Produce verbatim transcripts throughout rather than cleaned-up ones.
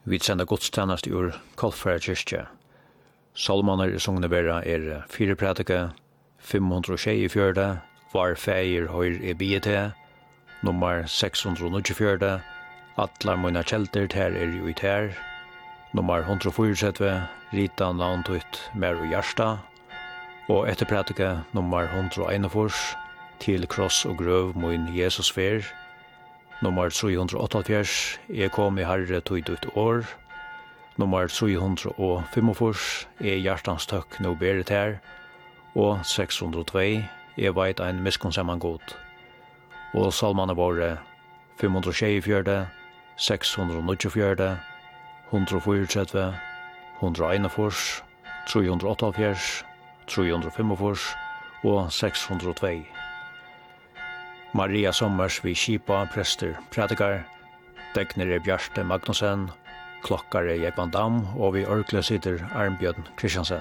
Vi sender godstjenest ur Kolfæra kyrkje. Salmaner i Sogne Berra er fire prædike, fem hundre og tjei var feir høyr e biete, nummer seks hundre og nittifjørde, atlar møyna kjelter ter er jo i ter, nummer hundre og fyrtjette, rita navntut mer og hjersta, og etter prædike nummer hundre og einogfors, til kross og grøv møyn Jesus fer, nummer tre hundre og åttaogfjers, jeg kom i herre tøyd ut år, nummer tre hundre og femogfors, er hjertans tøkk no beret her, og seks hundre og to, jeg veit ein miskonsemman god. Og salmane våre fem hundre og tjei, seks hundre og nittifjørde, hundre og fyrtjette, hundre og einogfors, tre hundre og åttaogfjers, tre hundre og femogfors og seks hundre og to. Maria Sommers vi Kipa, prester, prædikar, Degner er Bjarte Magnussen, klokkar er Jekvan Dam, og vi orkle sitter Arnbjørn Kristiansen.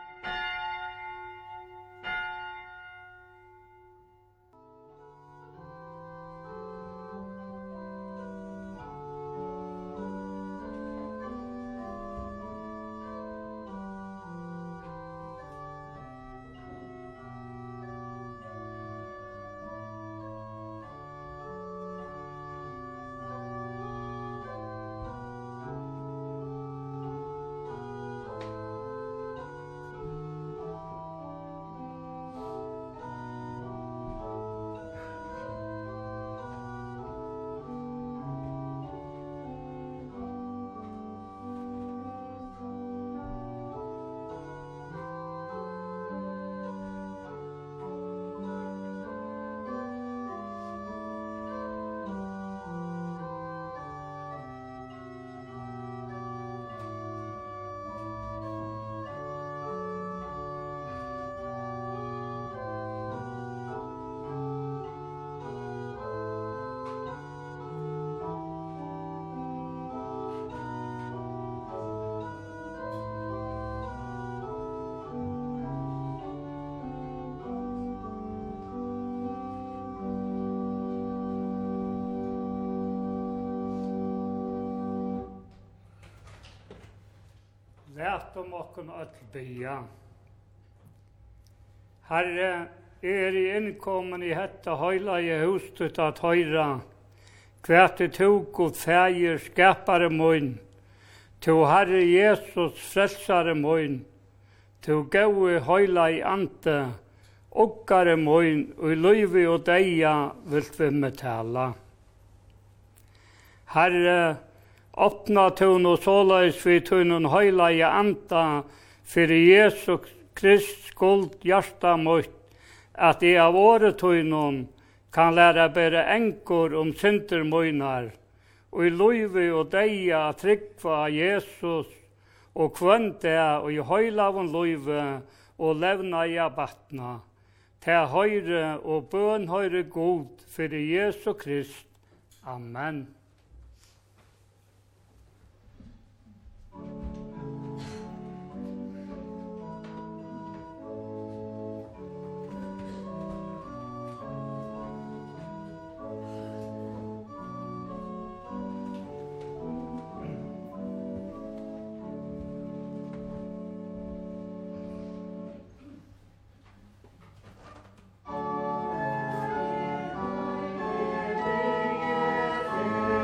Lært om okken öll bya. Herre, er i innkommen i hetta høyla i hustet at høyra, kvært det tog og fægir skapare møyn, to Herre Jesus frelsare møyn, to gaue høyla i ante, okkare møyn, og i løyvi og deia vilt vi med tala. Herre, Åpna tun og såleis vi tunnen høyla i anta for Jesu Krist skuld hjärsta mot at jeg av året tunnen kan lære bære enkor om synder møynar og i løyve og deia tryggva Jesus og kvønte og i høyla av løyve og levna i abatna til høyre og bøn høyre god for Jesu Krist. Amen. Amen.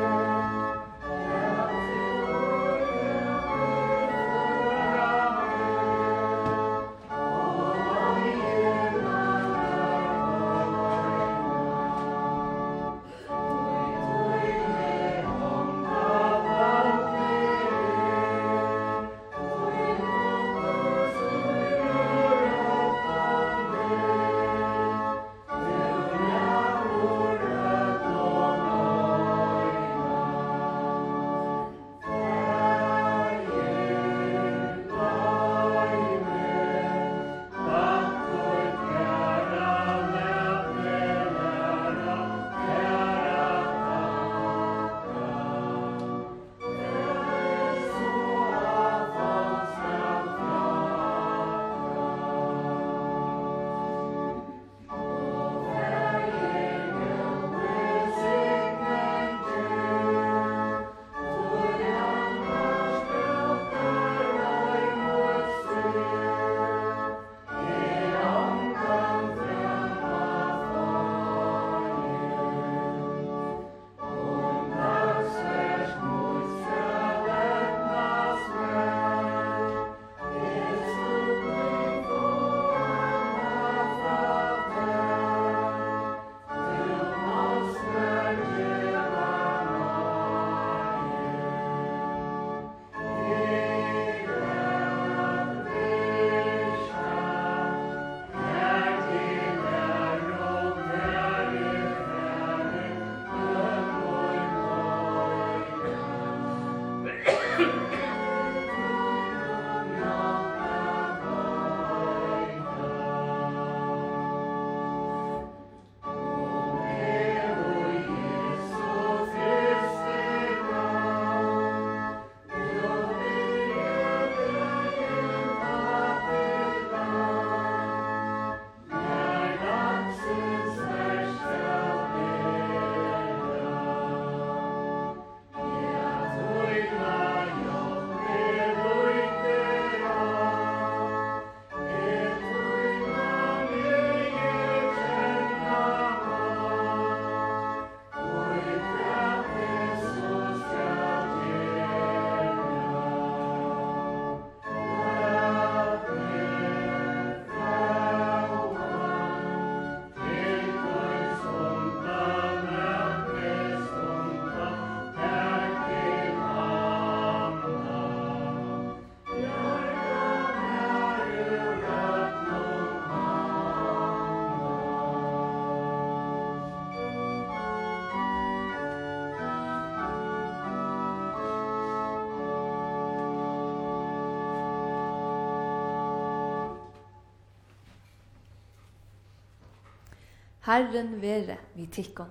Herren vere vi tikkon.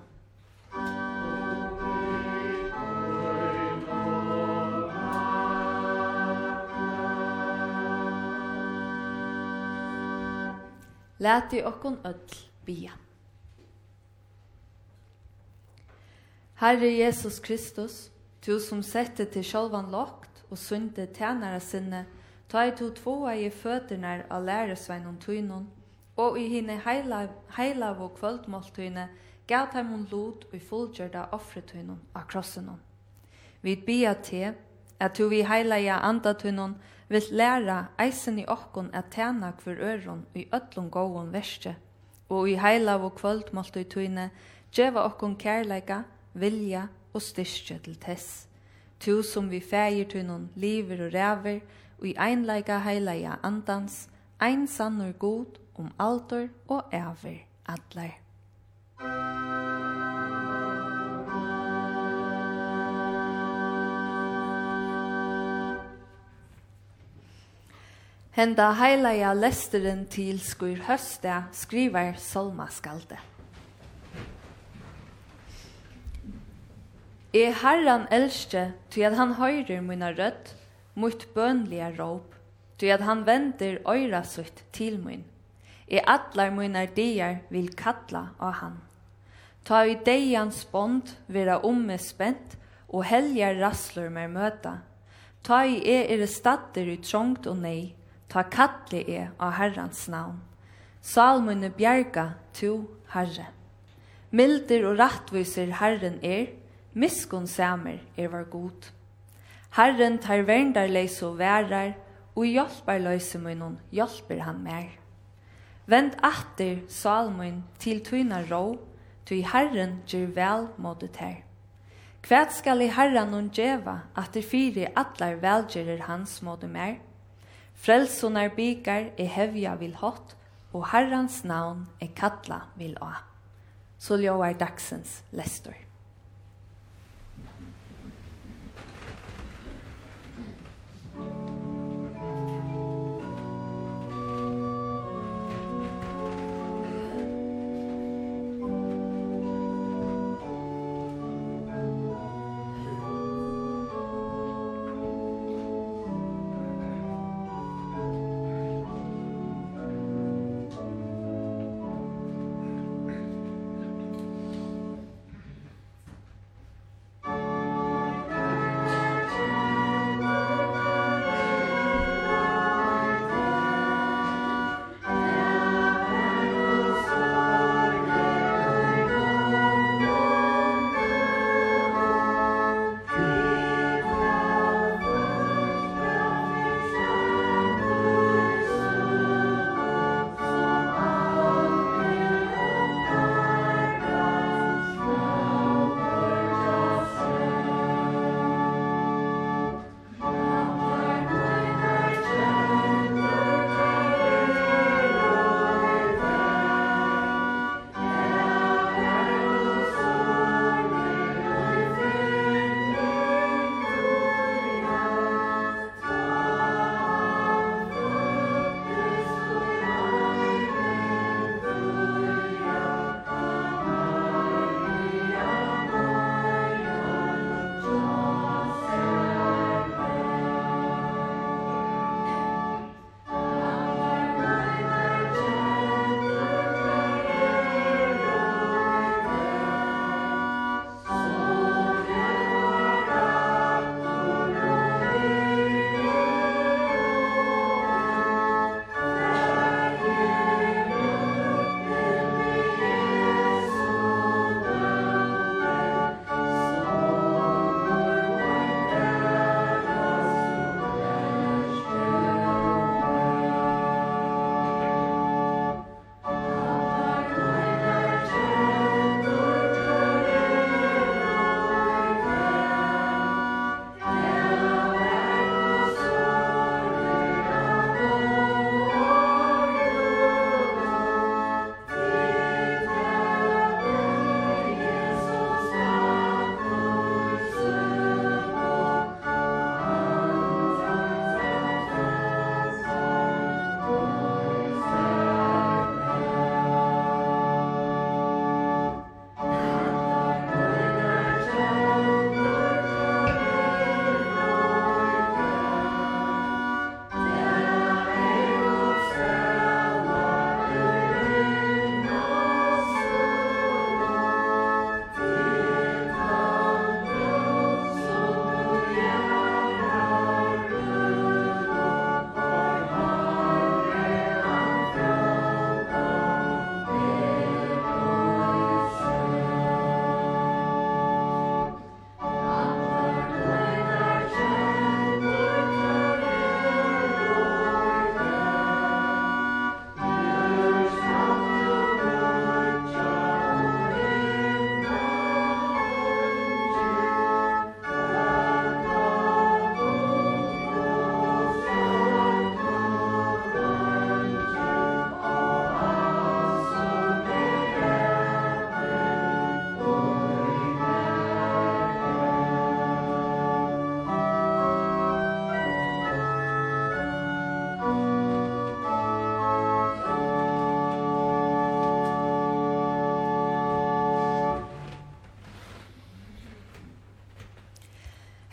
Lät i okkon öll bia. Herre Jesus Kristus, du som sette til sjálvan lokt og sunde tjänare sinne, ta i to tvåa i föternar av læresveinon tøynon, og i hine heilav og kvöldmåltøyne gav taimon lot og i fullgjørda offretøynon av krossenon. Vi bia te, at du vi heilaja andatøynon vil læra eisen i okkon at tjena kvar øron i öllum gåon verste, og i heilav og kvöldmåltøyne djeva okkon kærleika, vilja og styrke til tess. Tu som vi fægir tøynon liver og ræver, og i einleika heilaja andans, ein sannur god om alder og æver adler. Henda heilaja lesteren til skur høsta skriver Salma Skalde. E Herran elske, ty at han høyrer mina rødd, mot bønliga råp, ty at han vender øyra sutt til min. E atlar mina dier vil kalla av han. Ta i deians bond vera omme spent, og heljar raslur mer møta. Ta i e er statter i trångt og nei, ta kattli e av Herrans navn. Salmune bjerga, tu, Herre. Milder og rattviser Herren er, miskun samer er var god. Herren tar verndarleis og værar, og hjelpar løyse munnen, hjelper han mer. Vend atter, salmun, til tøyna rå, ty Herren gjør vel mådet her. Kvæt skal i Herren og djeva, at det fire atlar velgjerer hans måde mer. Frelsonar bikar er hevja vil hot, og Herrans navn er kattla vil a. Så ljóar dagsens lestor.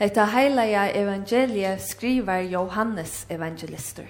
Hetta heilaja evangelie skriver Johannes evangelister.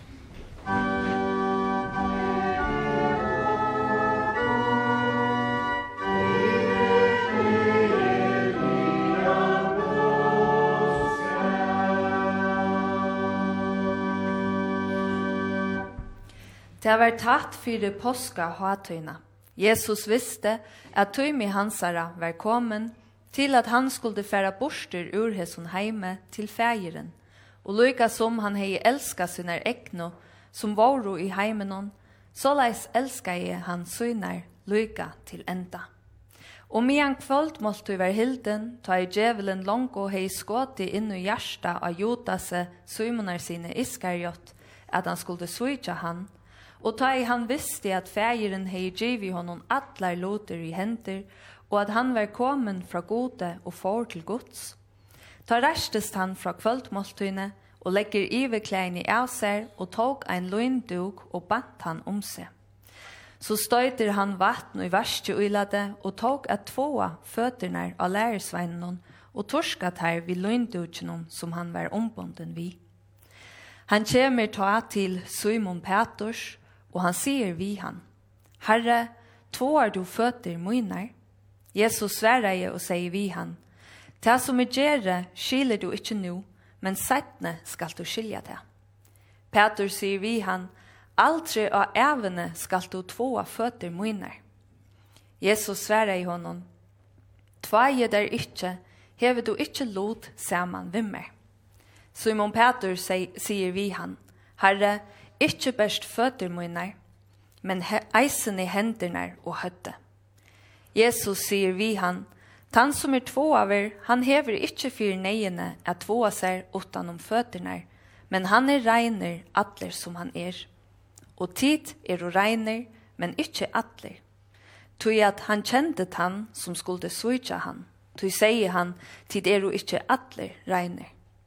Det var tatt fyrir påska hatøyna. Jesus visste at tøymi hansara var kommen til at han skulle færa borster ur hesson heime til fægiren, og lykka som han hei elska synar ekno, som voru i heimenon, så leis elska i han synar lykka til enda. Og medan kvöld målte var hilden, ta i djevelen longo hei skåti inn i hjärsta av Jodase, Simonar sine Iskariot, at han skulle svitja han, og ta i han visste at fægiren hei givi honom atlar loter i henter, og at han var kommen fra gode og for til gods. Ta restest han fra kvöldmåltøyne, og legger iverkleine av seg, og tog ein løgndug og bant han om seg. Så støyter han vatten i verste uilade, og tog at tvåa føtterna av lærersveinen, og torskat her vid løgndugenen som han var ombunden vid. Han kommer ta til Simon Petrus, og han sier vi han, Herre, tvåar du føtter munar? Jesus svarar jeg og sier vi han, det som er gjerre skiljer du ikke nu, men settne skal du skilja det. Peter sier vi han, aldri av evne skal du tvåa føtter munar. Jesus svarar i honom, tvaje der ikke, hever du ikke lot saman vimmer. Simon Peter sier vi han, Herre, ikke best føtter munar, men eisen i hendene og høtte. Jesus sier vi han, han som er tvåaver, han hever ikke fyr neiene at tvåa seg utan om føtterne, men han er reiner atler som han er. Og tid er og reiner, men ikke atler. Tog at han kjente han som skulle svitja han. Tog sier han, tid er og ikke atler reiner.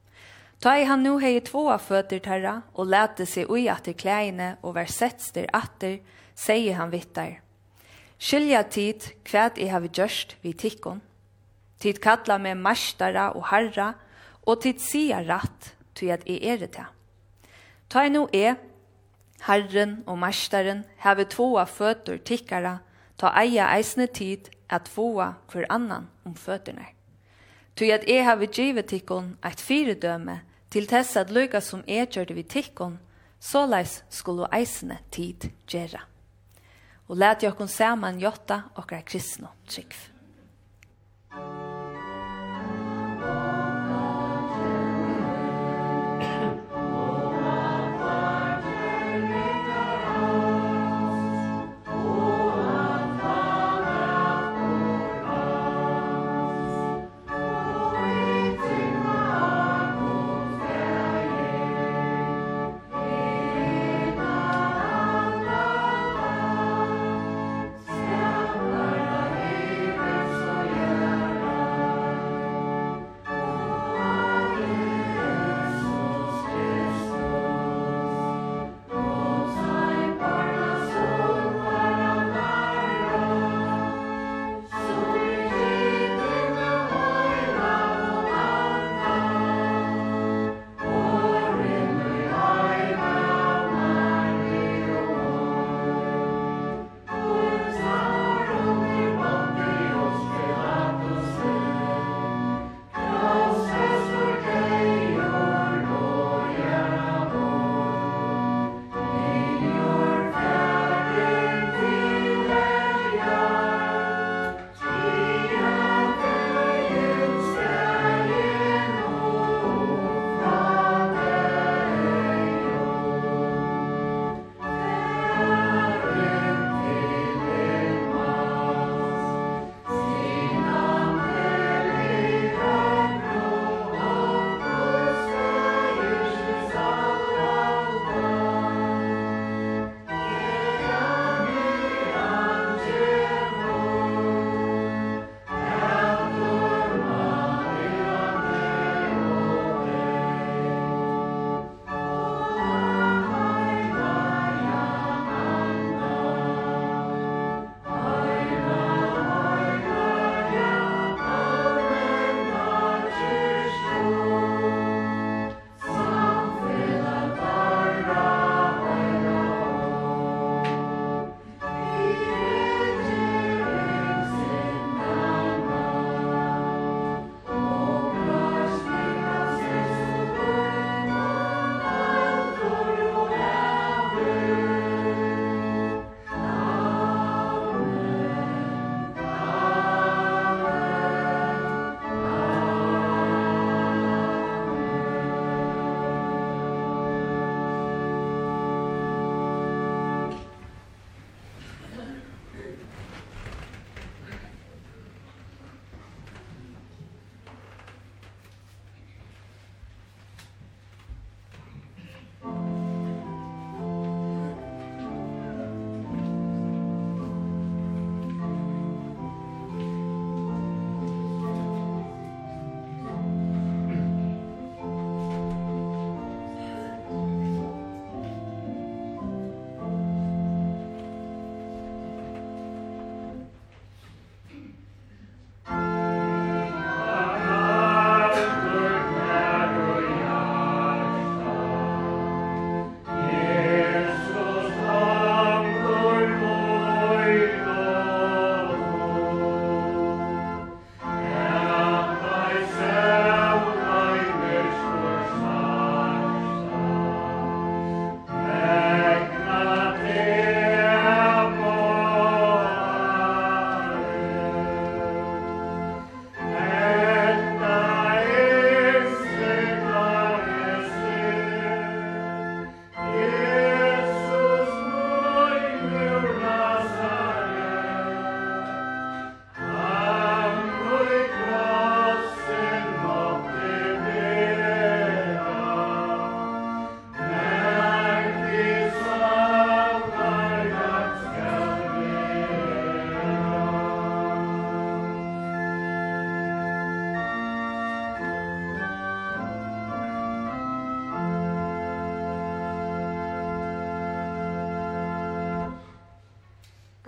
Ta i han nu hei tvåa føtter terra, og lete seg ui atter klæene og vær setster atter, sier han vittar. Skilja tid kvæd jeg har gjørst vid tikkon. Tid kalla med mastara og harra, og tid sia ratt, tog at jeg er det. Ta i nu er, Herren og mastaren, have tvåa føtter tikkara, ta eia eisne tid at tvåa hver annan om føtterne. Tog at jeg har givet tikkon eit fyredøme, til tess at lykka som jeg gjør det vid tikkon, såleis skulle eisne tid gjøre. Og let jokkon saman jotta okkar kristno trykv.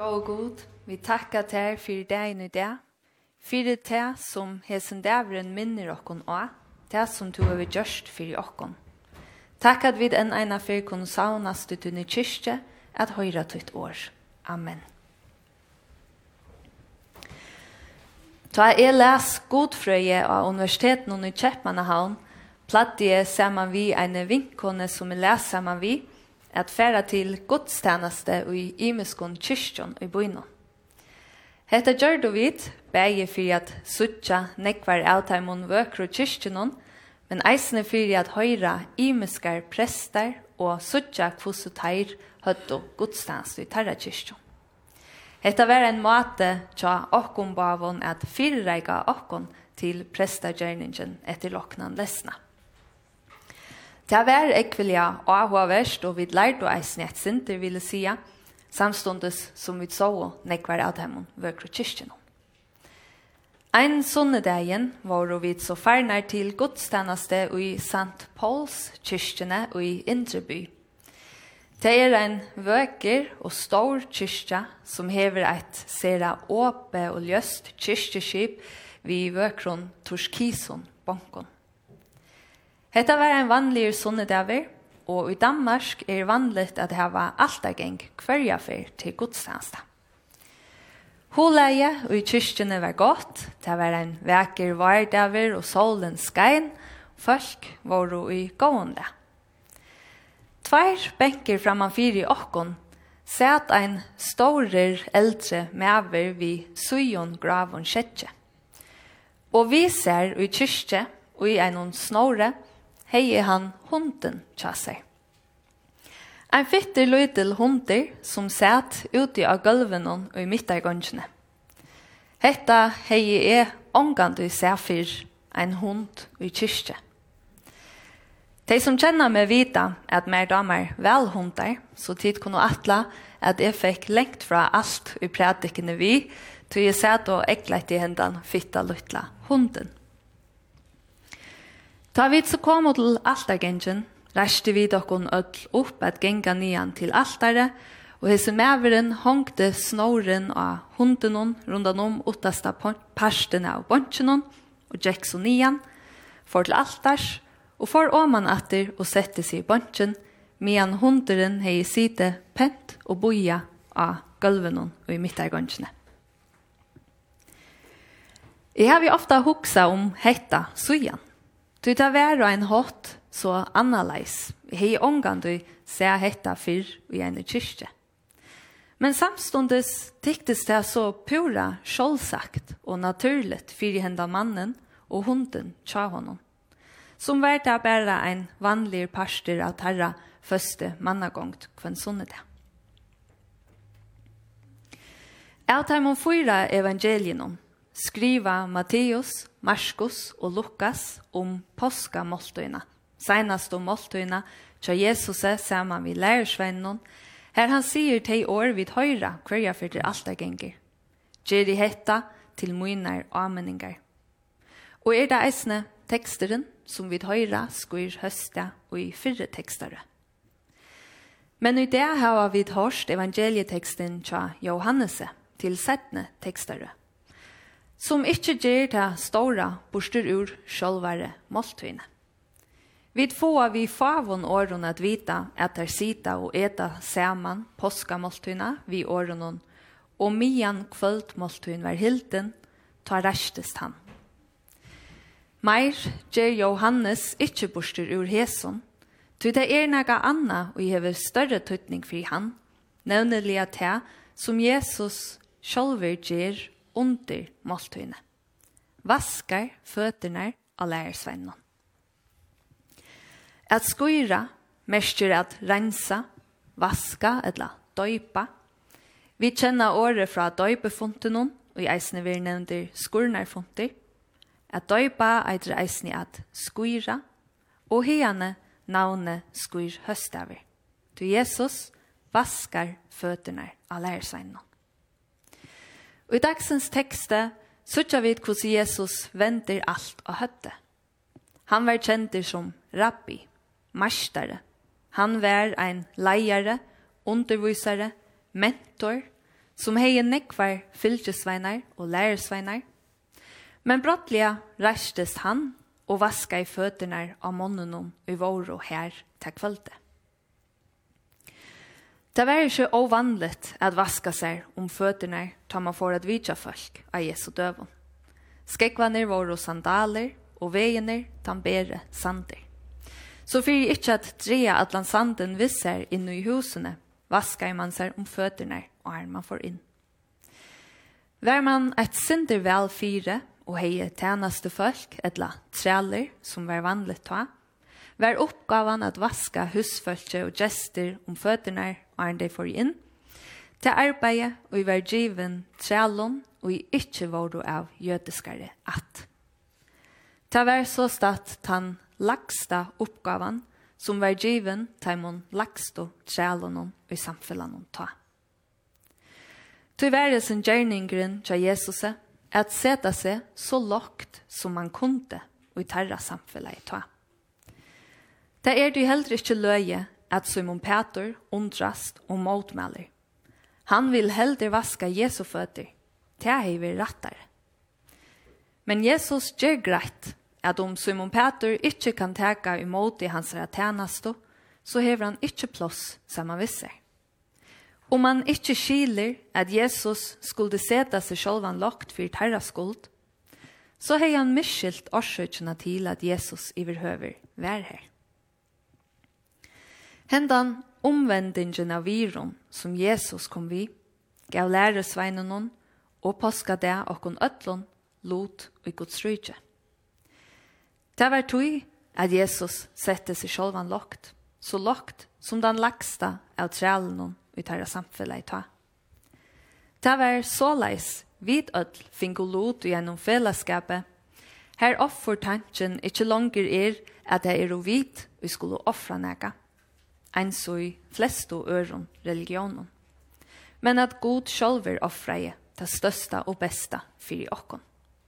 Å god, vi takkar ter for dagen i dag, for det som hesen dævren minner okkon og, det som du har gjørst for okkon. Takk at vi den ena for kun saunast ut under kyrkje, at høyra tutt år. Amen. Da jeg les godfrøye av universiteten i Kjeppmannahavn, platt jeg sammen vi en vinkone som jeg leser sammen vi, at færa til godstjeneste i Imeskon kyrkjon i Boino. Hetta gjør du vidt, begge for at suttja nekvar avtaimon vøkro kyrkjonon, men eisne for at høyra imeskar prester og suttja kvosuteir høtto godstjeneste i tarra kyrkjon. Hetta var en måte tja okkon bavon at fyrreika okkon til prestagerningen etter loknan lesna. Det var ekvelia avhåverst, og vi lærte å eisne et sinter, ville sia, samstundes som vi så nekvar av dem vøkro kyrkjeno. Ein sunnedagen var vi så farnar til godstjeneste i Sankt Pauls kyrkjene i Indreby. Det er en vøker og stor kyrkja som hever et sera åpe og ljøst kyrkjeskip vid vøkron Torskison bankon. Hetta var en vanlig sunnedager, og i Danmark er vanligt at det var altageng kvarjafer til godstjeneste. Holeie og i kyrkjene var godt, det var en veker vardager og solen skein, folk var i gående. Tvær benker frammanfyr i okkon, sett ein storer eldre mever vid sujon gravon kjetje. Og vi ser i kyrkje og i einon snore, hei han hunden tja seg. Ein fitter løydel hunder som sett ute av gulvenon og i midtargåndsene. Hetta hei er omgand i sefyr ein hund i kyrkje. De som kjenner meg vita at mer damer vel hundar, så tid kunne atla at jeg fikk lengt fra alt i prædikene vi, til jeg sett og ekleit i hendan fitta luttla hunden. Da vi så kom til altargengen, reiste vi dokkon ødel opp at genga nian til altare, og hese meveren hongte snoren av hundenon rundan om uttasta parstene av bonchenon, og gjekk så nian, for til altars, og for åman atter og sette seg i bonchen, medan hunderen hei side pent og boja av gulvenon og i midtargåndsene. Jeg har vi ofta huksa om hetta sujan. Du tar vær og en hot så annaleis. Hei omgang du se hetta fyr i en kyrkje. Men samstundes tyktes det så pura sjålsagt og naturligt fyrir henda mannen og hunden tja honom. Som var det bare en vanlig parster av tarra første mannagångt kvann sunnet. Av taimon fyra evangelienom skriva Matteus, Markus og Lukas om påskamåltøyna. Senast om måltøyna tja Jesus er saman vi lærersvennon, her han sier til år vid høyra hverja fyrir altagenger. Gjer i hetta til munar ameningar. Og er det eisne teksteren som vid høyra skuir høsta og i fyrre tekstere. Men i det har vi hørst evangelieteksten tja Johannese til setne tekstere, som ikkje gjer ta stora borster ur sjølvare måltøyne. Vid få vi favon åren at vita at der sita og eta saman påskamåltøyna vi årenon, og mian kvöldmåltøyn var hilden, ta restest han. Meir gjer Johannes ikkje borster ur heson, ty det er naga anna og hever større tøytning for han, nevnelig at det som Jesus sjølver gjer under måltøyne. Vaskar føterne av lærersvennon. At skuira, mestjer at rensa, vaska eller døypa. Vi kjenner året fra døypefontenon, og i eisne vi nevner skurnarfonter. At døypa eitre eisne at skuira, og hiane navne skuir høstaver. Du Jesus vaskar føterne av lærersvennon. Og i dagsens tekste suttja vi hvordan Jesus vender alt og høtte. Han var kjenter som rabbi, mastare. Han var ein leiare, undervisare, mentor, som hei nekvar fylkesveinar og lærersveinar. Men brottliga reistes han og vaska i føtterna av månenen i våro her til kvölde. Det var ikke ovanligt at vaska seg om føtterna tar man for at vidja folk av Jesu døven. Skekvaner var og sandaler, og vegener tambere sander. Så fyrir ikkje at drea atlan sanden visser inn i husene, vaskar man seg om føtterna og er man får inn. Vær man et synder vel fire, og heie tjenaste folk, etla treller, som var vanligt ta, var oppgavan at vaska husfolket og gestur om føtterna og er de får inn, til arbeidet og i var given trellon og i ikkje vårdo av jødiskare at. Ta var så statt tan lagsta oppgavan som var given taimon lagsto trellon og i samfellanon ta. Til være sin gjerningren til Jesus at seta seg så lågt som man kunde og i tarra samfellet ta. Det er det heller ikke løye at Simon Peter undrast og motmeller. Han vil heller vaska Jesu føtter, til jeg vil rattere. Men Jesus gjør greit at om Simon Peter ikke kan teka imot i hans tjeneste, så hever han ikke plass som han visser. Om man ikke skiler at Jesus skulle seta seg sjølvan lagt for terra skuld, så har han miskilt årsøkene til at Jesus iverhøver vær her. Hendan omvendingen av viron som Jesus kom vi, gav læresveinen og påska det okkon øtlån, lot og Guds rydje. Det var tog at Jesus sette seg sjølvan lagt, så lagt som den lagsta av trellen i tarra samfellet i ta. Det var såleis vid ødel fingo lot gjennom fellesskapet. Her offer tanken ikke langer er at det er og vidt vi skulle offra nega, enn så i flesto øron religionen. Men at god sjølver offreie det største og beste for i okkon.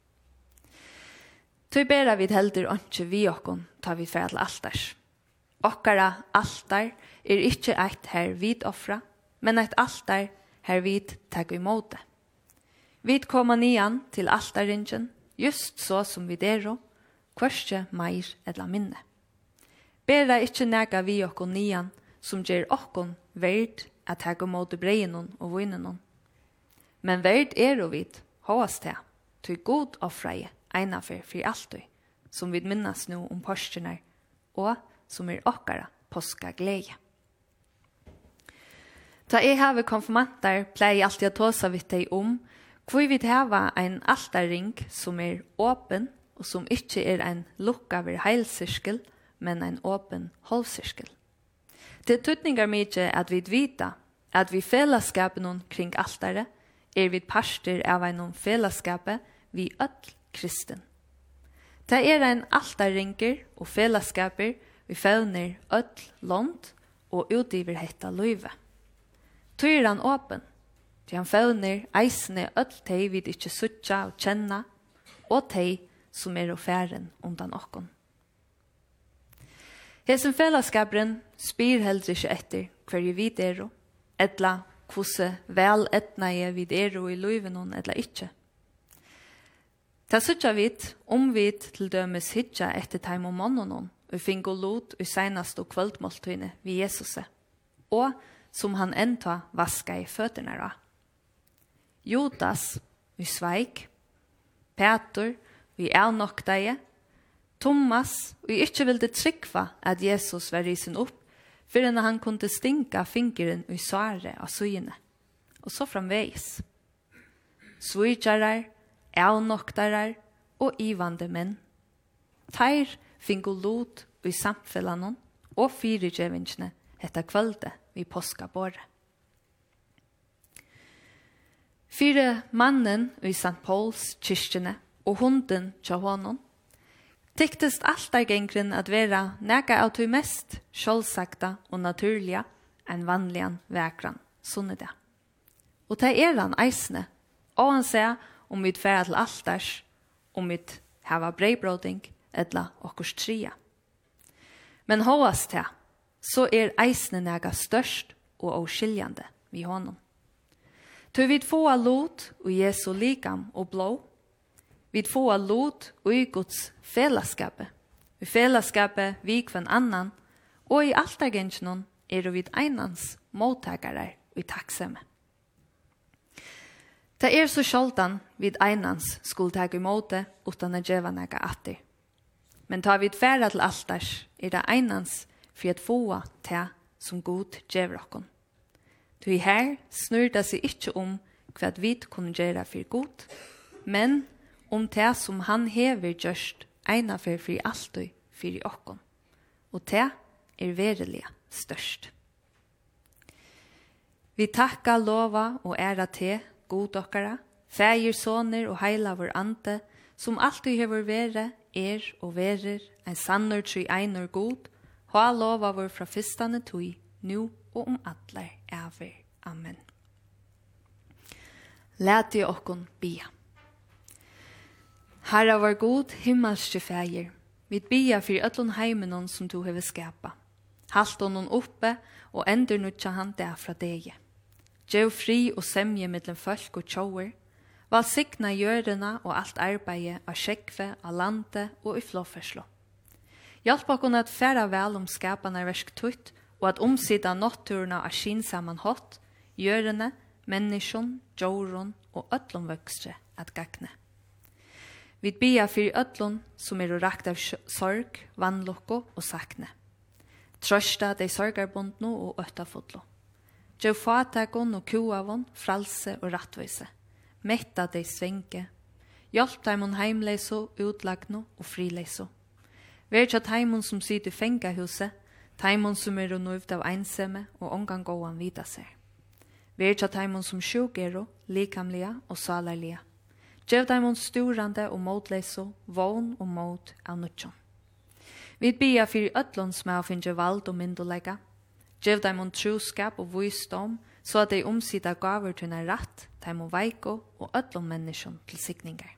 Tøy bera vid heldur ønske vi okkon tar vi fer til altars. Okkara altar er ikkje eit her vid offra, men eit altar her vid teg i måte. Vid koma nian til altarringen, just så som vi dero, kvørste meir edla minne. Bera ikkje nega vi okkon nian, som gjer okkon verd at teg i måte breinon og vinenon. Men verd er og vid, hoas te, til god offreie, einafer for alltid, som vi minnas nu om påskjene, og som er okkara påska glede. Da jeg har konfirmanter, pleier jeg alltid å tåse vidt deg om hvor vi har en altarring som er åpen, og som ikke er en lukka over heilsirkel, men en åpen halvsirkel. Det tøtninger mye at vi vita at vi fellesskapen kring altare er vi parster av en fellesskapet vi ødel kristen. Det er en altarringer og fellesskaper vi fevner ødel lånt og utgiver hetta løyve. Tøy er han åpen, til han fevner eisene ødel teg vi ikke suttja og kjenna, og teg som er og færen undan okkon. Hesen fellesskaperen spyr heller ikke etter hver vi vid er, etla hvordan vel etna er vid er i løyvenon etla ikke. Ta suttja vid, om vid til dømes hitja etter taim og monnonon, og fingo lot i senast og kvöldmåltøyne vi Jesus, og som han enta vaska i føtterna av. Judas, vi sveik, Peter, vi elnoktaie, Thomas, vi ikkje vilde tryggva at Jesus var risen opp, for enn han kunde stinka fingeren i svare av søyene, og så framveis. Svujjarar, elnoktarar og ivande menn. Teir fingo lot i samfellanon og fyrirgjevingsne hetta kvölde vi påska båre. Fyre mannen i Sankt Pauls kyrkjene og hunden tja honom tyktest altargengren at vera nega av tog mest sjålsagta og naturliga enn vanligan vekran sunnida. Og det er han eisne, og han sier om vi færa til altars, om vi hava breibroding, edla okkurs tria. Men hoas til, så er eisne nega størst og avskiljande vi honom. Tu vid få lot og Jesu likam og blå. Vid få lot og i Guds fellesskapet. I fellesskapet vi kvann annan, og i altargensjonen er du vid einans mottagare og i takksamme. Det er så sjaldan vid einans skulle ta imot det utan å gjøre noe atter. Men tar vi færre til altars, er det einans for å få til som god gjør oss. Du her snur det seg ikke om hva vi kunne gjøre for god, men om det som han hever gjørst ena for for alltid for oss. Og det er verilig størst. Vi takkar lova og æra til god dokkara, fægir soner og heila vår ante, som alltid hever vere, er og verer, ein sannur try einur god, ha lova vår fra fyrstane tui, nu og om atler ever. Amen. Læt i okkon bia. Herra var god, himmelske fægir, vi bia fyrir öllun heimenon som du hever skapa. Halt honom oppe og endur nutja han der fra dege. Gjev fri og semje mellom folk og tjauer, val signa gjørena og alt arbeid av skjekve, av landet og i flåferslå. Hjelp okkur at færa vel om skapane versk tutt, og at omsida natturna av skinsaman hot, gjørene, menneskjon, djauron og öllum vøkstre at gagne. Vi bia fyrir öllum som er rakt av sorg, vannlokko og sakne. Trøsta dei sorgarbundno og øttafodlo. Gjev fatakon og kuavon, fralse og rattvise. Metta dei svenke. Hjelp taimon heimleiso, utlagno og frileiso. Verja taimon som sitter i fengahuset, taimon som er nøyvd av einsemme og omgang gåan vida seg. Verja taimon som sjukero, likamlia og salarlia. Gjev taimon sturande og motleiso, vogn og mot av nutjon. Vi bia fyrir öllun som er finne vald og myndolega. Gjev daimon truskap og visdom, så at de omsida gaver til en ratt, daimon veiko og öllum menneskjon til sikningar.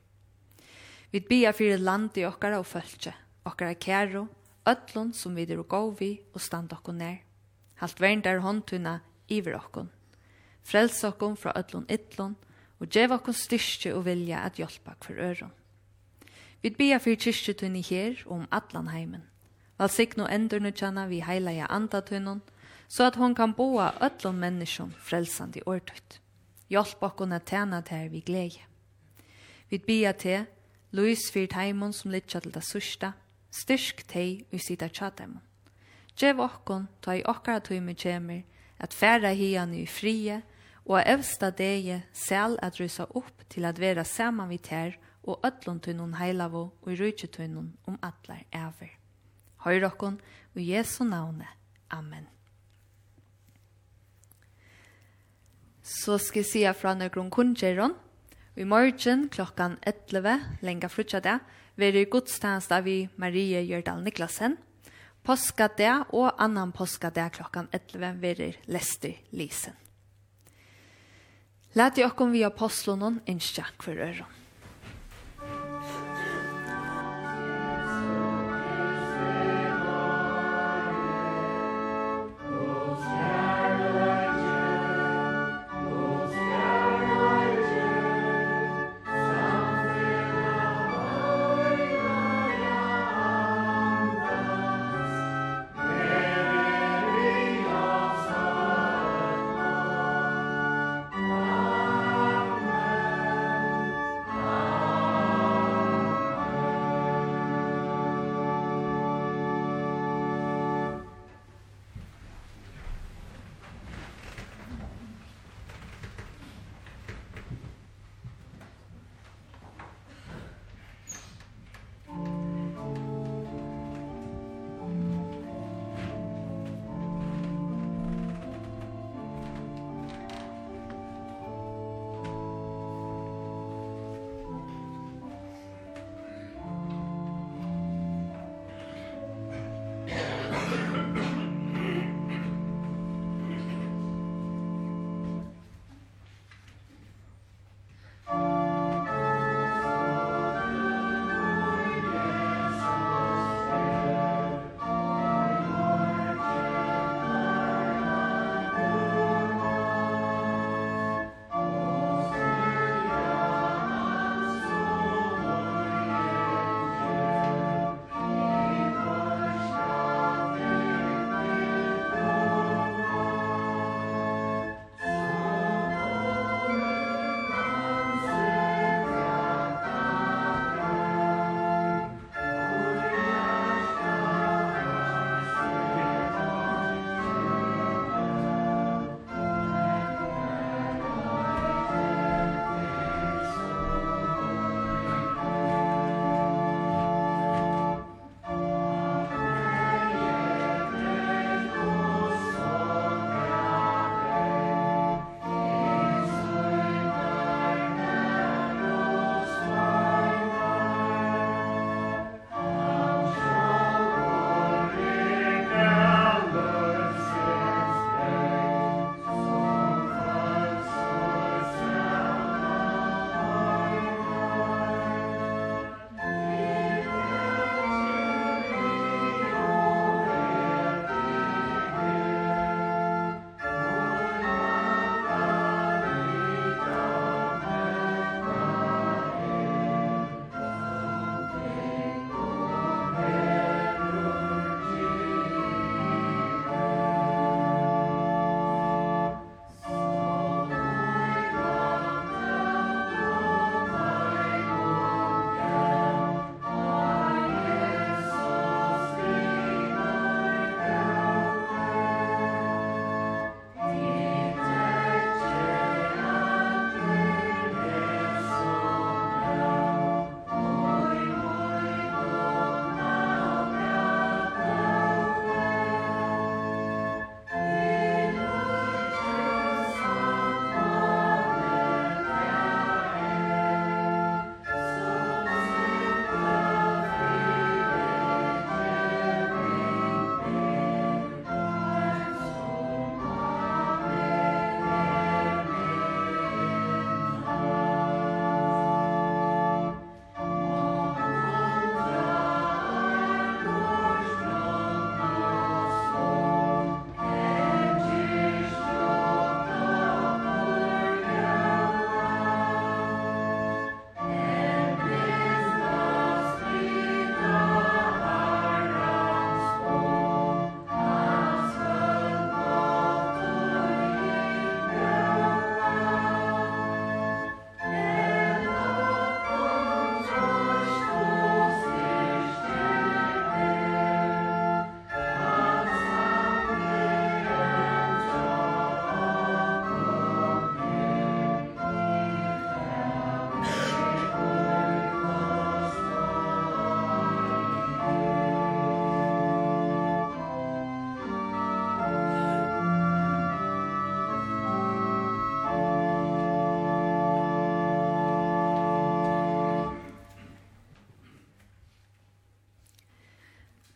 Vi bia fyrir land i okkara og fölkje, okkara kæro, öllun som vi er gå vi og stand okkon nær. Halt verndar håndtuna iver okkon. Frels okkon fra öllun ytlun, og gjev okkon styrke og vilja at hjelpa for øron. Vi bia fyrir kyrkjetunni her og om atlan heimen. Valsikno endurnutjana vi heilaja andatunnon, så at hon kan boa öllum menneskjon frelsand i årtøyt. Hjelp okkon at tjena til vi glede. Vi bia til, Louis fyr taimon som litja til det sørsta, styrk tei og sida tjataimon. Gjev okkon ta i okkara tøyme kjemer, at færa hian i frie, og av evsta deie sel at rysa opp til at vera saman vi ter, og öllum tøynon heilavo og i rujtjøtøynon om atlar ever. Høyr okkon og Jesu navne. Amen. Så skal jeg si fra nøkron kunngjøren. I morgen klokkan elleve, lenga frutja det, vil i godstjeneste vi Marie Gjørdal Niklasen. Påska det og annan påska det klokkan elleve vil Lester Lisen. Lät jeg okkon vi apostlonen innskja hver øren.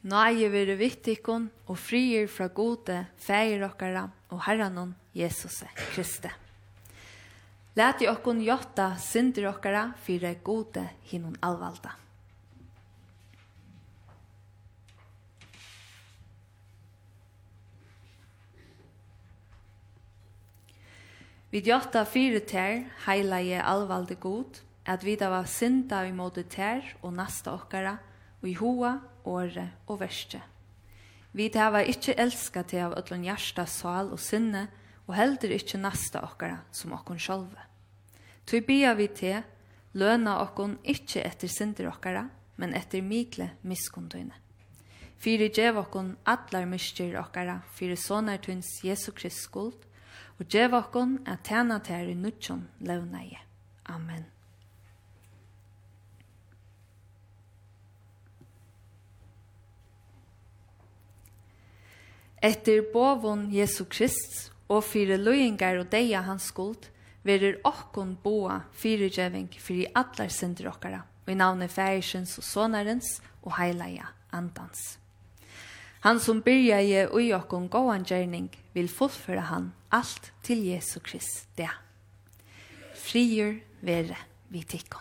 Nøye være vittikon og frier fra gode feir okkara og herranon Jesus Kristi. Læt i okkon jotta synder okkara fire gode hinnon alvalda. Vi jotta fire ter heila je alvalde god, at vi da var synda i måte ter og nasta okkara, og i hoa, åre og verste. Vi da var ikkje elska til av ötlun hjärsta, sal og sinne, og heldur ikkje nasta okkara som okkon sjálve. Tui bia vi til, løna okkon ikkje etter synder okkara, men etter mikle miskunduine. Fyri djev okkon atlar myskir okkara, fyri sonartuns Jesu Krist skuld, og djev okkon at tjena ter i nutjon levnaie. Amen. Etter bovon Jesu Krist og fire løyingar og deia hans skuld, verir okkon boa fyrirgjeving fyrir allar synder okkara, og i navnet færisens og sonarens og heilaja andans. Han som byrja i ui okkon gåan gjerning vil fullføre han alt til Jesu Krist det. Frier vere vi tikkon.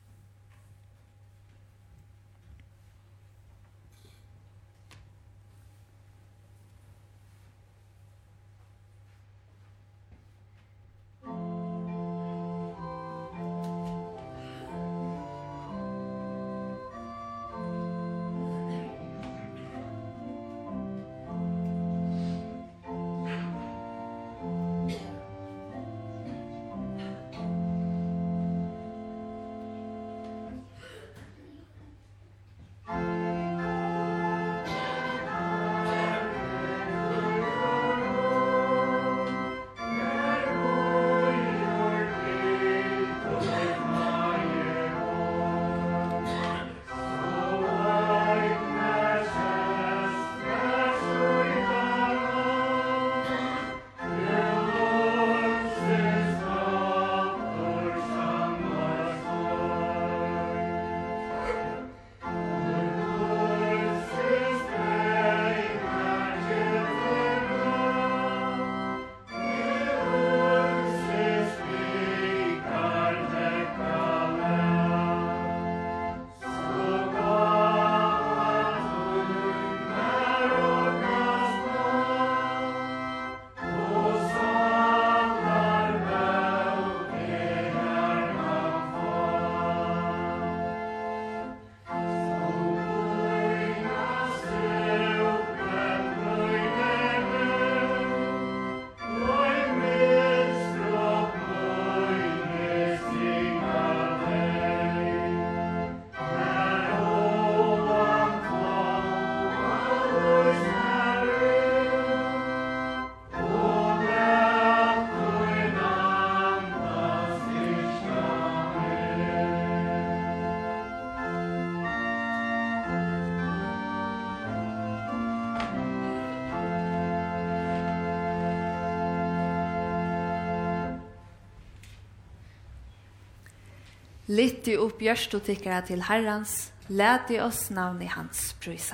Litti upp hjärstotickare till Herrans, lät i oss navn i hans prysa.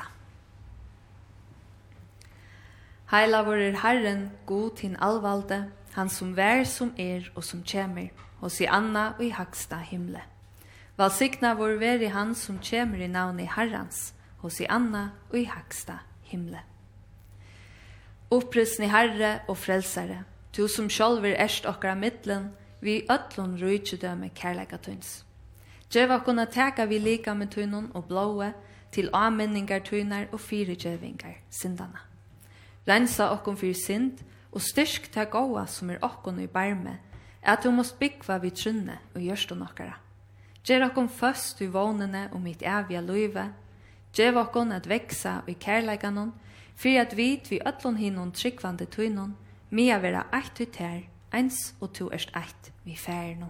Heila vår er Herren, god till allvalde, han som vär som er och som kämmer, hos i anna och i högsta himle. Valsigna vår vär i han som kämmer i navn i Herrans, hos i anna och i högsta himle. Upprysni Herre och frälsare, du som själver erst okkara mittlen, vi ötlun rujtjedöme kärlekatunns. Djeva kunna täka vi lika med tunnon och blåe till anmenningar tunnar och fyrirgjevingar syndana. Rensa okkom fyr synd och styrk ta gåa som er okkom i barme, at du måst byggva vid trunne og gjørston okkara. Gjer okkom først i vånene og mitt evige løyve, gjev okkom at veksa i kærleikanon, for at vid vi ötlun hinnon tryggvande tunnon, mia vera eitt ut her, eins og to erst eitt vi færnon.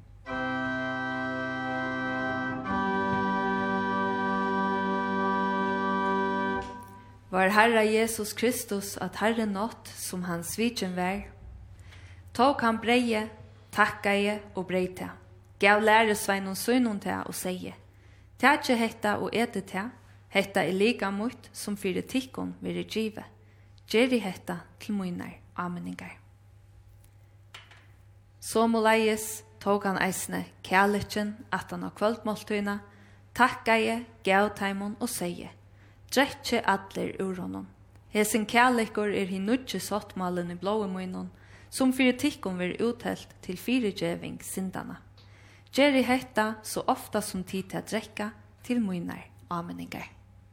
Var Herre Jesus Kristus at Herre nått som hans vidgen vær. Tog han breie, takka je og breite. Gav læresvein og søgnon til og seie. Tætje hetta og ete til, Hetta er lika mot som fyrir tikkun veri givet. Gjeri hetta til munar ameningar. Somuleies tog han eisne kærlikken at han av kvöldmåltøyna, takkaje, gav taimon og seie, drekje atler ur honom. Hesen kærlikkor er hi nudje sottmalen i blåe munnen, som fyrir tikkun veri uthelt til firegjeving sindana. Gjeri hetta så ofta som tid til å drekka til munar ameningar.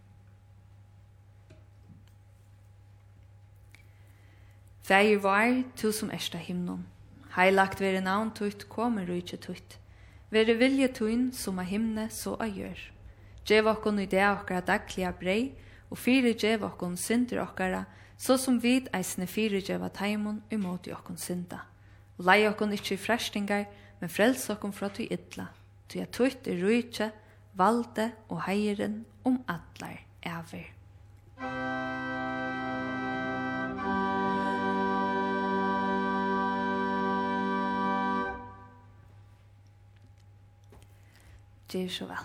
Fægir var tu som ersta himnon. Heilagt veri navn tutt, kommer rujtje tutt. Veri vilje tuin som a himne så a gjør. Gjev okkon i det okkara dagliga brei, og fire gjev okkon synder okkara, så som vid eisne fire gjeva taimon imot i okkon synda. Og lei okkon ikkje i frestingar, men frels okkon fra tu idla. Tu a tutt er rujtje, valde og heiren om atlar ever. Gjør så vel.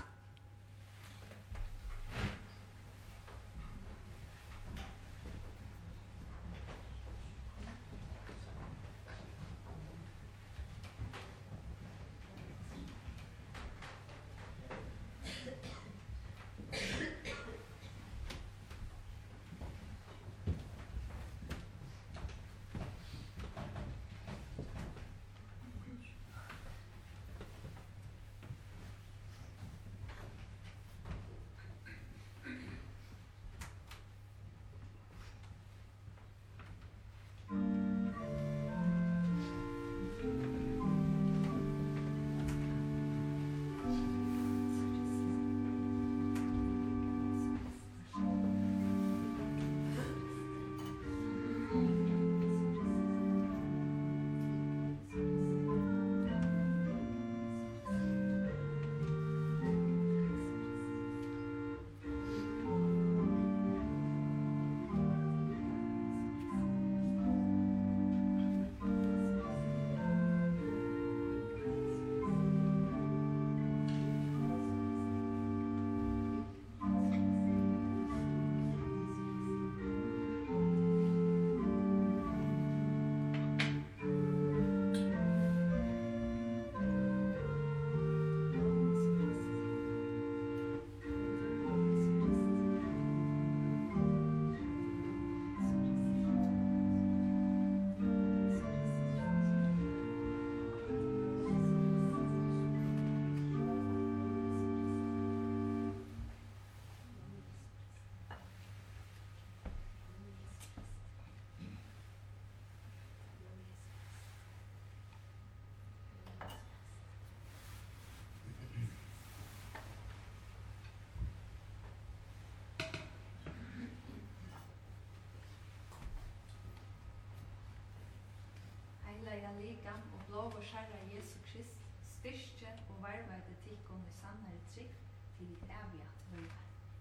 Heilaga likam og blå og skjerra Jesu Krist, styrke og varveide tikkun i sannare trygg til evigt vøyve.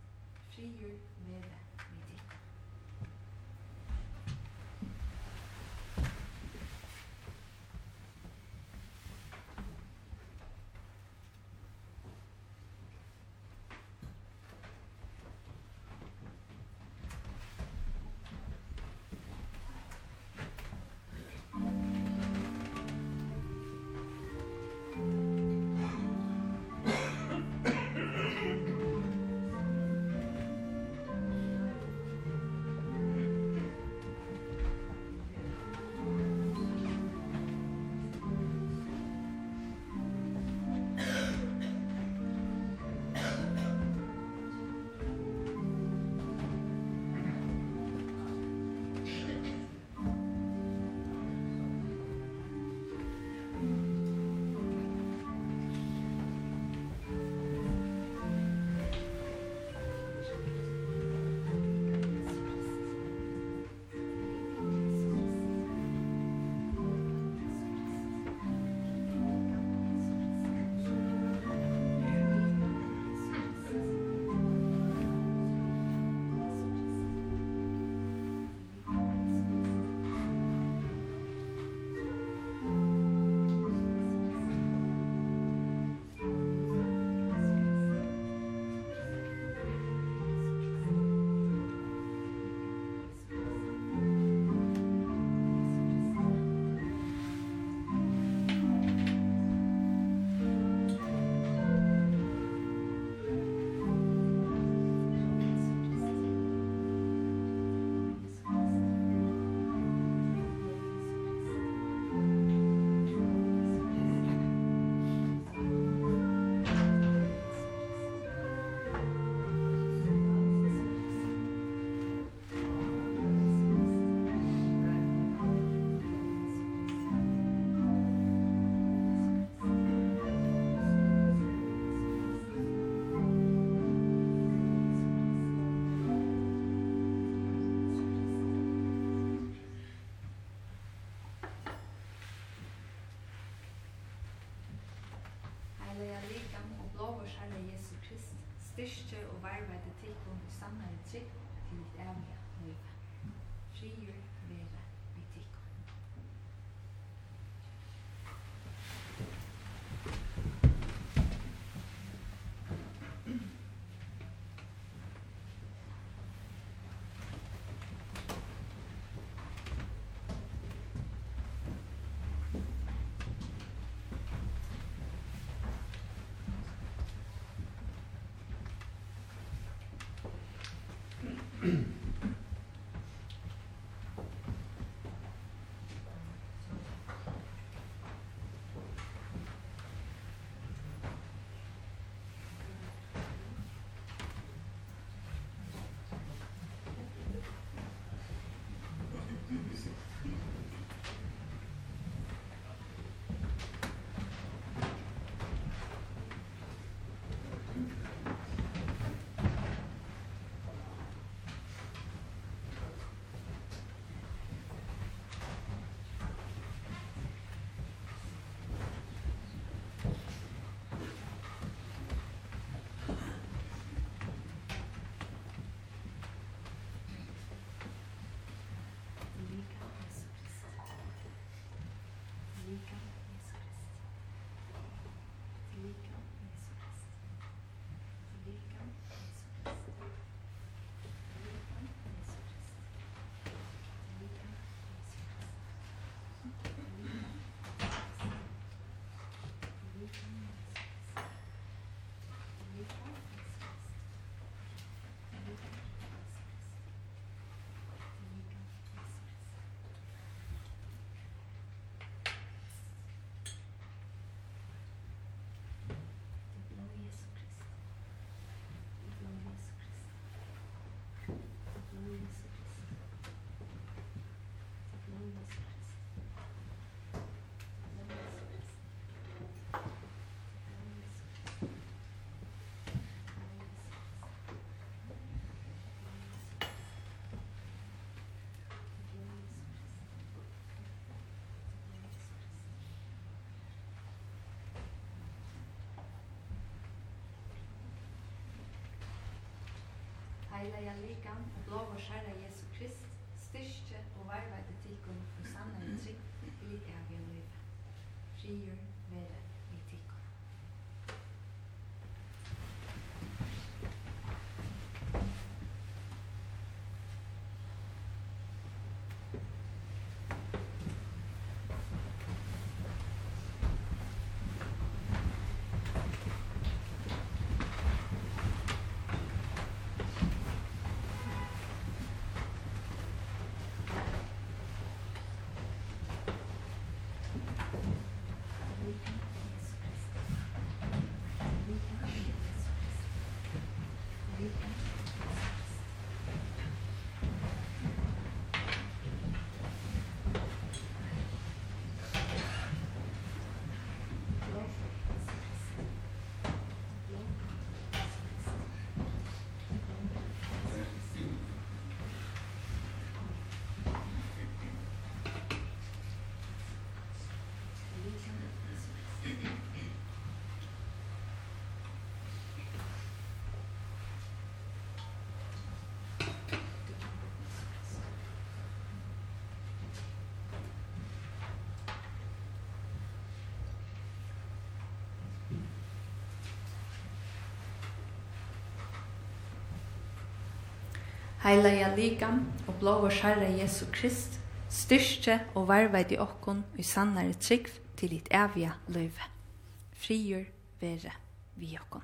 Frigjur vere med tikkun. styrke og varvede tilkom i sannere trygg til et evige liv. Frier være vi tilkom. Heilaja likan og blåa skjæra Jesu Krist, styrke og varvede tilkom og sannere trygg til et evige liv. Frier være vi tilkom. Heilaja likan og blåa skjæra Jesu Krist, styrke og varvede okkon i sannare trygg til et evige liv. Frier være vi okkon.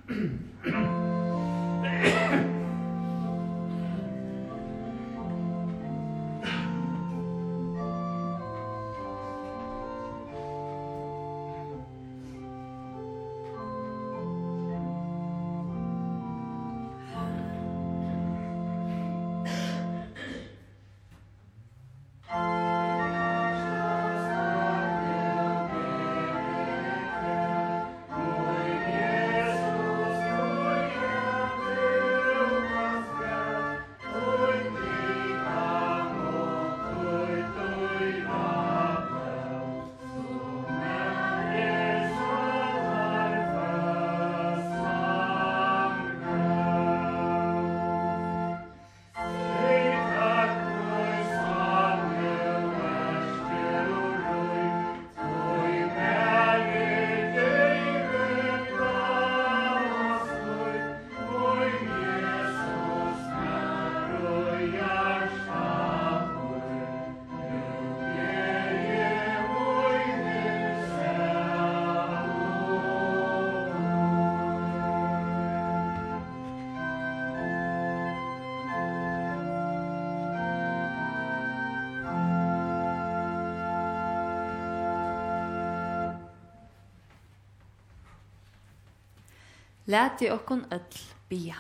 Lati okkun öll bia.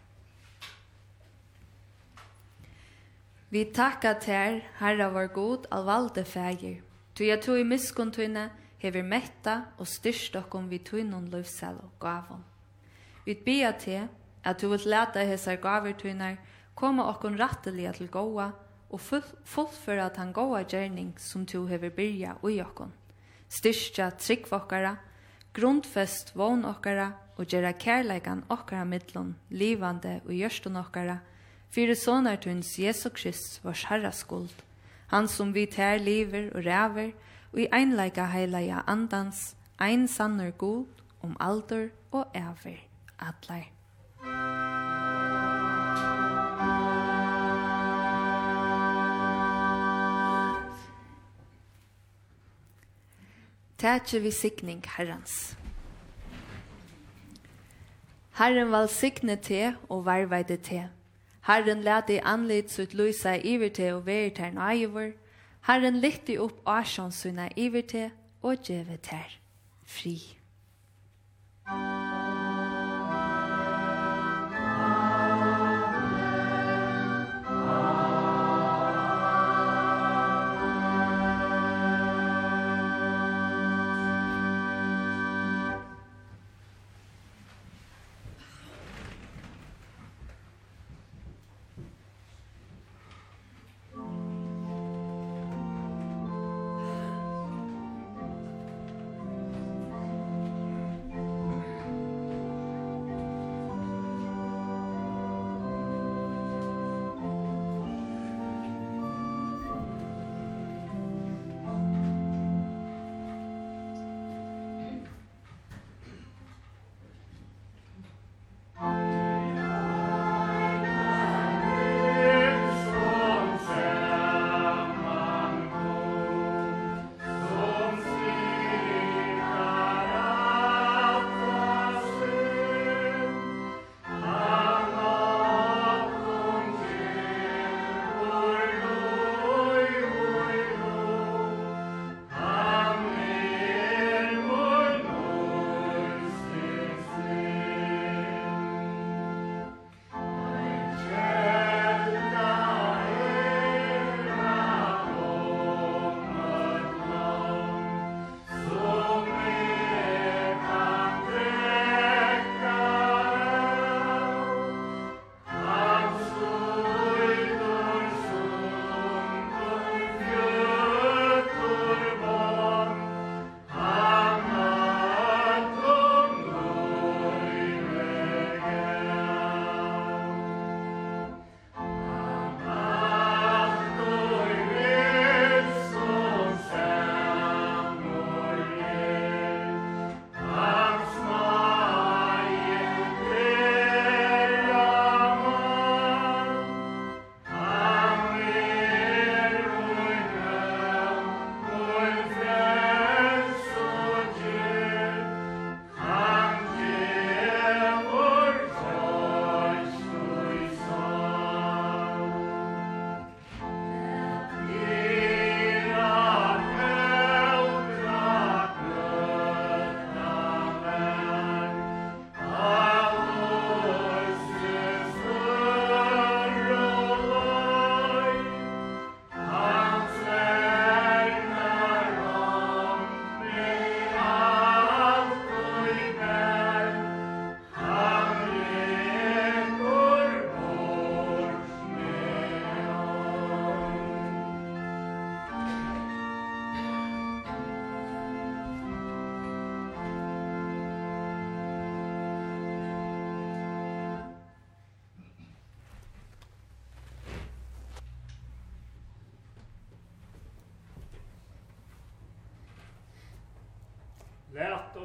Vi takka ter, Herra var god, alvalde fægir. Tu jeg tog i miskuntøyne, hever metta og styrst okkom vi tøynon løvsel og gavon. Vi bia til at du vil leta hesar gavertøyner, koma okkon rattelia til goa, og fullføre at han goa gjerning som tu hever byrja ui okkon. Styrstja tryggvokkara, grundfest vån okkara, og gjøre kærleikan okkara midlon, livande og gjørstun okkara, fyrir sonartuns Jesu Krist vars Herra skuld, han som vi tær liver og ræver, og i einleika heilaja andans, ein sannur god, om alder og æver, atler. Tætje vi signing Herrans. Herren valsigne te og varveide te. Herren lette anlitt sitt lysa iver te og veri ter nøyver. Herren lytte opp asjonsuna iver te og gjeve ter fri.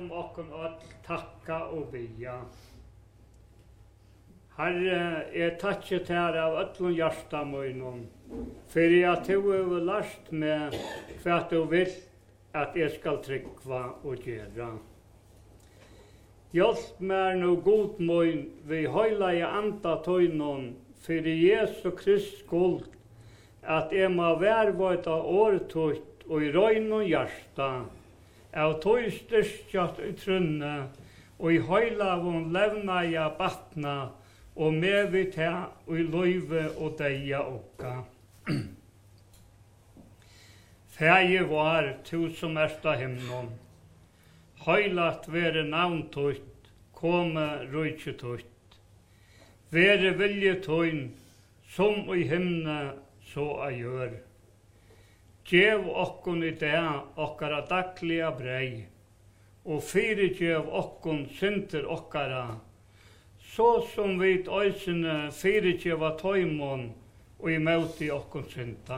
om okkon öll takka og bia. Herre, jeg takkje ter av öllun hjärsta møynum, fyrir at du har lært meg hva du vil at jeg skal tryggva og gjera. Hjelp meg no god møyn vi høyla i anda tøynun fyrir Jesu Krist skuld, at jeg må vervøyta åretøyt og i røyn og hjärsta, av tøy styrstjat i trunne, og i høyla von levna ja batna, og med vi ta og i løyve og deia okka. Fæje var tu som ersta himnon, høylat vere navntøyt, kome rujtjutøyt, vere viljetøyn, som i himne så a gjør. Gjev okkon i det okkara daglige brei, og fyrirgjev okkon synder okkara, så som vi øysene fyrirgjeva tøymon og i møte okkon synda.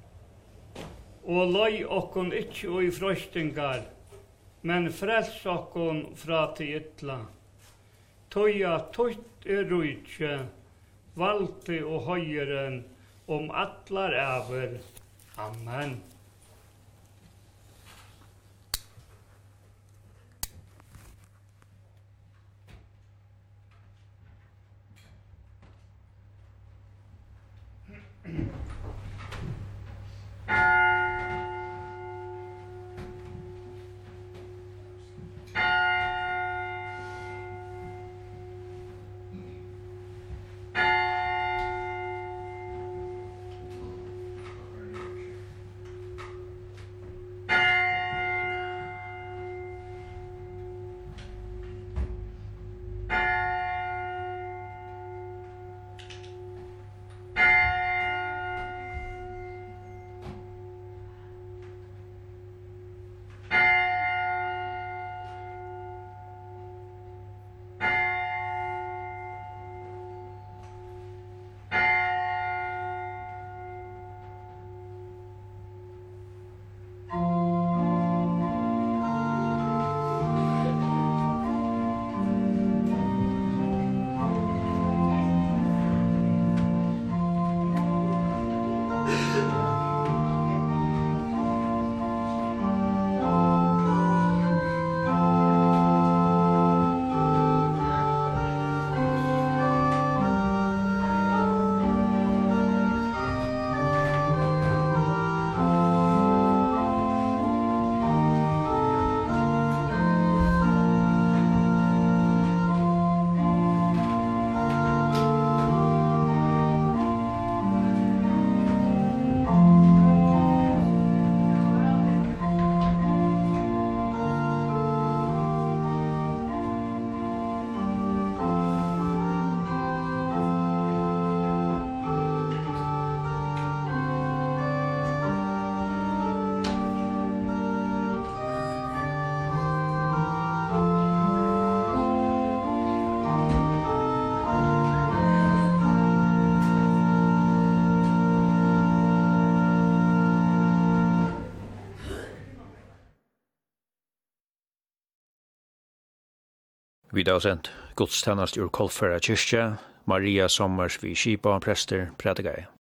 Og løy okkon ikkje og i frøstingar, men frels okkon fra til ytla. Tøya tøyt er rujtje, valti og høyeren om atlar æver. Amen. Vi da sendt godstjenest ur Kolfæra kyrkja, Maria Sommers vi skipa prester prædigai.